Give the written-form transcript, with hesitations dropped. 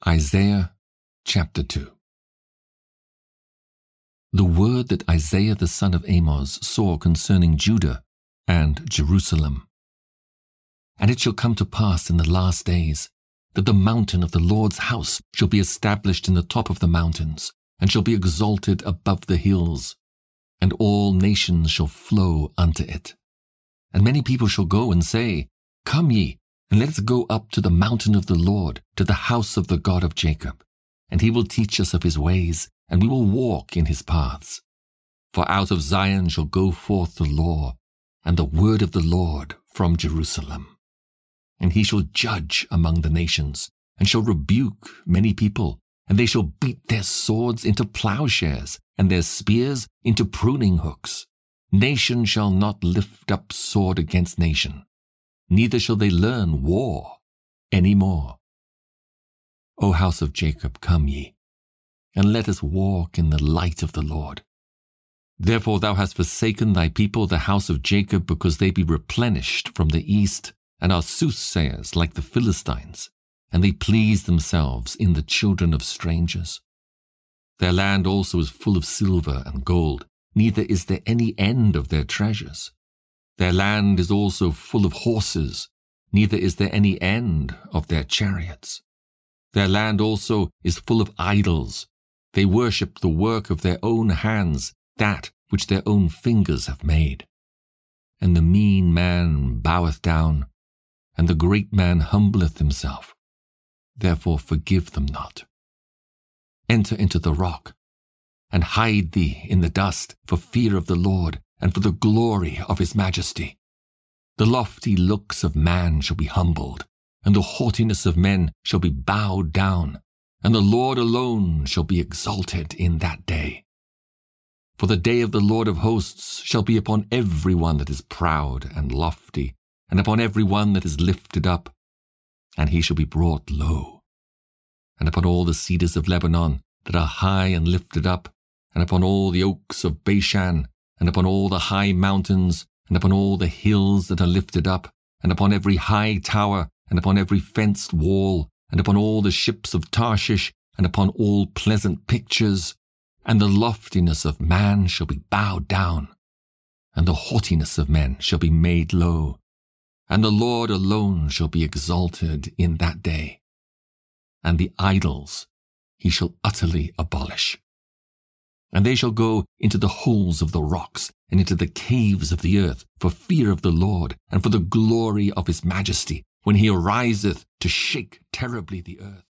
Isaiah chapter 2. The word that Isaiah the son of Amoz saw concerning Judah and Jerusalem. And it shall come to pass in the last days that the mountain of the Lord's house shall be established in the top of the mountains, and shall be exalted above the hills, and all nations shall flow unto it. And many people shall go and say, Come ye, and let us go up to the mountain of the Lord, to the house of the God of Jacob. And he will teach us of his ways, and we will walk in his paths. For out of Zion shall go forth the law, and the word of the Lord from Jerusalem. And he shall judge among the nations, and shall rebuke many people, and they shall beat their swords into plowshares, and their spears into pruning hooks. Nation shall not lift up sword against nation, neither shall they learn war any more. O house of Jacob, come ye, and let us walk in the light of the Lord. Therefore thou hast forsaken thy people, the house of Jacob, because they be replenished from the east, and are soothsayers like the Philistines, and they please themselves in the children of strangers. Their land also is full of silver and gold, neither is there any end of their treasures. Their land is also full of horses, neither is there any end of their chariots. Their land also is full of idols. They worship the work of their own hands, that which their own fingers have made. And the mean man boweth down, and the great man humbleth himself. Therefore forgive them not. Enter into the rock, and hide thee in the dust for fear of the Lord, and for the glory of his majesty. The lofty looks of man shall be humbled, and the haughtiness of men shall be bowed down, and the Lord alone shall be exalted in that day. For the day of the Lord of hosts shall be upon every one that is proud and lofty, and upon every one that is lifted up, and he shall be brought low. And upon all the cedars of Lebanon that are high and lifted up, and upon all the oaks of Bashan, and upon all the high mountains, and upon all the hills that are lifted up, and upon every high tower, and upon every fenced wall, and upon all the ships of Tarshish, and upon all pleasant pictures, and the loftiness of man shall be bowed down, and the haughtiness of men shall be made low, and the Lord alone shall be exalted in that day. And the idols he shall utterly abolish. And they shall go into the holes of the rocks, and into the caves of the earth, for fear of the Lord, and for the glory of his majesty, when he ariseth to shake terribly the earth.